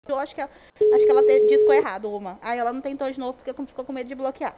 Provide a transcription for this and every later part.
Eu acho que ela discou errado uma. Aí ela não tentou de novo porque ficou com medo de bloquear.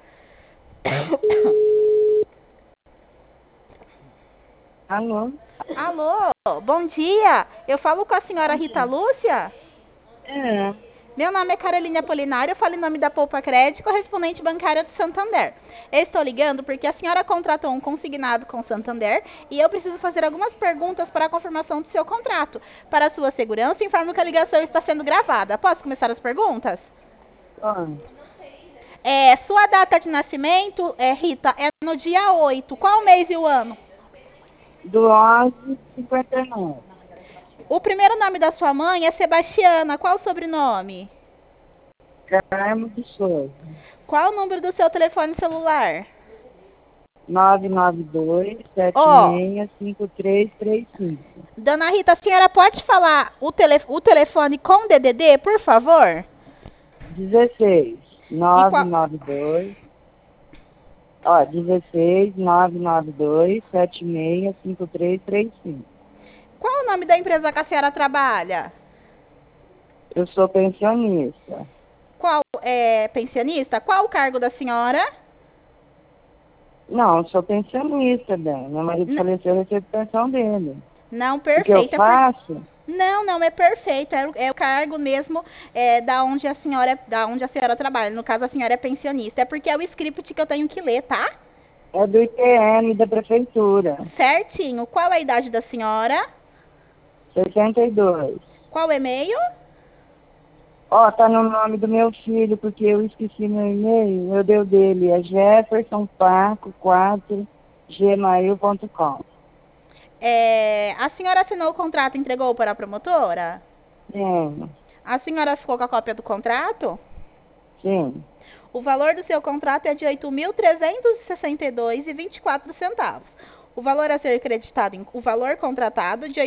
Alô? Alô, bom dia. Eu falo com a senhora Bom Rita dia. Lúcia? É, Meu nome é Carolina Apolinário, eu falo em nome da Poupa Crédito, correspondente bancária do Santander. Eu estou ligando porque a senhora contratou um consignado com o Santander e eu preciso fazer algumas perguntas para a confirmação do seu contrato. Para a sua segurança, informo que a ligação está sendo gravada. Posso começar as perguntas? ó, Sua data de nascimento, Rita, é no dia 8. Qual o mês e o ano? do 11:59. O primeiro nome da sua mãe é Sebastiana. Qual o sobrenome? Carmo de Souza. Qual o número do seu telefone celular? 992 765335. Dona Rita, a senhora pode falar o telefone com DDD, por favor? 16 E qual, 992, ó, 16 992 765335. qual o nome da empresa que a senhora trabalha? Eu sou pensionista. Qual é pensionista? Qual o cargo da senhora? Não, eu sou pensionista, Dan. Meu marido N- faleceu, eu recebo pensão dele. não, O que eu perfeito. faço? Não, não é perfeito. É o cargo mesmo da onde a senhora trabalha. No caso, a senhora é pensionista. É porque é o script que eu tenho que ler, tá? É do ITM da prefeitura. Certinho. Qual a idade da senhora? 62. Qual o e-mail? Ó, tá no nome do meu filho, porque eu esqueci meu e-mail. Eu dei o dele, é jeffersonpaco4gmail.com. A senhora assinou o contrato e entregou para a promotora? Sim, A senhora ficou com a cópia do contrato? sim. O valor do seu contrato é de R$ 8.362,24. O valor a ser creditado, o valor contratado de R$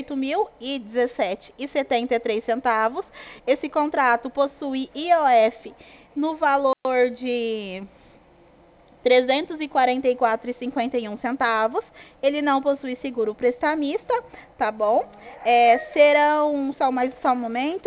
8.017,73. Esse contrato possui IOF no valor de R$ 344,51. Ele não possui seguro prestamista, tá bom? Só um momento,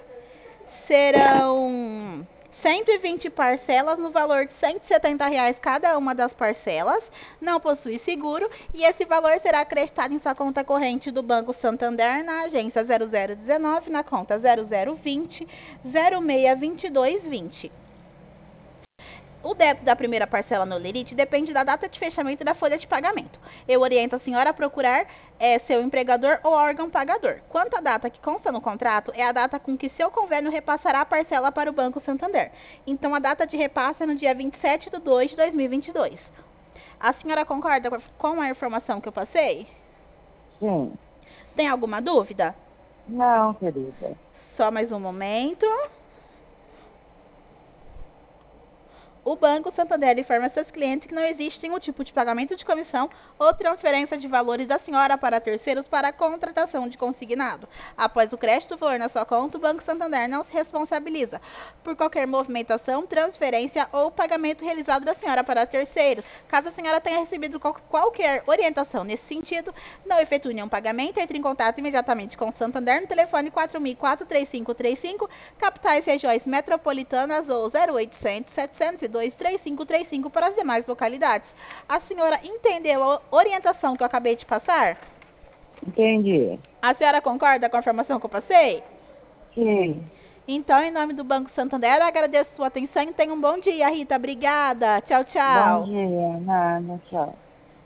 serão 120 parcelas no valor de R$ 170 cada uma das parcelas, não possui seguro e esse valor será acreditado em sua conta corrente do Banco Santander na agência 0019 na conta 0020 062220. O débito da primeira parcela no Lerite depende da data de fechamento da folha de pagamento. Eu oriento a senhora a procurar seu empregador ou órgão pagador. Quanto à data que consta no contrato, é a data com que seu convênio repassará a parcela para o Banco Santander. Então, a data de repasse é no dia 27 de 2 de 2022. A senhora concorda com a informação que eu passei? Sim. Tem alguma dúvida? Não, querida. Só mais um momento. O Banco Santander informa seus clientes que não existe nenhum tipo de pagamento de comissão ou transferência de valores da senhora para terceiros para a contratação de consignado. Após o crédito for na sua conta, o Banco Santander não se responsabiliza por qualquer movimentação, transferência ou pagamento realizado da senhora para terceiros. Caso a senhora tenha recebido qualquer orientação nesse sentido, não efetue nenhum pagamento, entre em contato imediatamente com o Santander no telefone 4004-3535, capitais regiões metropolitanas ou 0800 702 3535 para as demais localidades. A senhora entendeu a orientação que eu acabei de passar? Entendi. A senhora concorda com a informação que eu passei? Sim. Então, em nome do Banco Santander, agradeço sua atenção e tenha um bom dia, Rita. Obrigada. Tchau, Bom tchau. dia, nada, tchau.